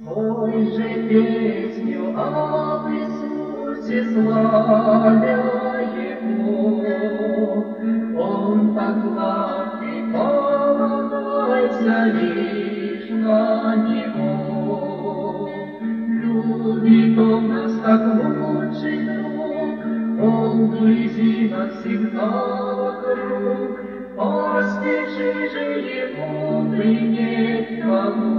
Той же песню об Иисусе славя Его, Он так благ и полагайся лишь на Него. Любит Он нас как лучший друг, Он вблизи нас всегда вокруг, постижи же Его принять кому.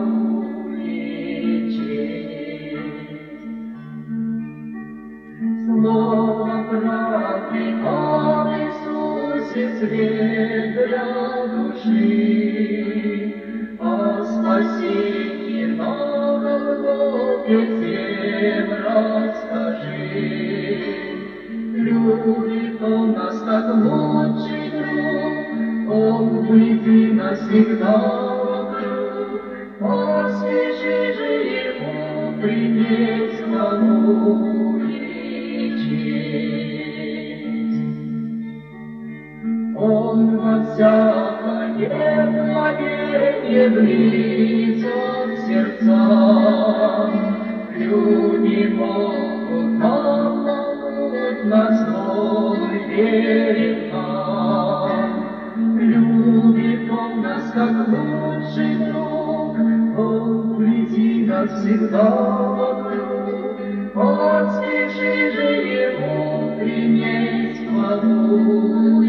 Слово правды об Иисусе свет для души, о спасении на Голгофе всем расскажи. Любит Он нас как лучший друг, Он вблизи нас всегда вокруг, посвящи же Ему принять славу. Он во всякое мгновенье близок сердцам, люди могут обмануть нас, но верит нам. Любит Он нас как лучший друг, Он вблизи нас всегда вокруг, посвящи же Ему принять славу и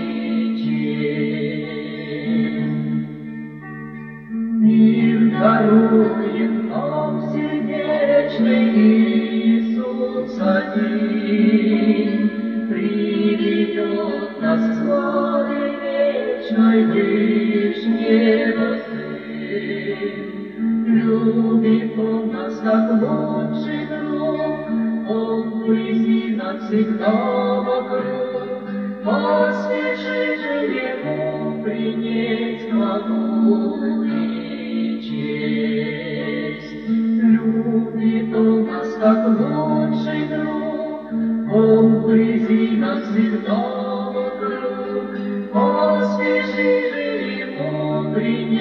мир дарует нам сердечный Иисус один, приведет нас к славе вечной вышнего Сын. Любит Он нас как лучший друг, Он вблизи нас всегда вокруг, посвящи же Ему принять славу и честь. Любит Он нас как лучший друг, Он вблизи нас всегда вокруг, посвящи же Ему принять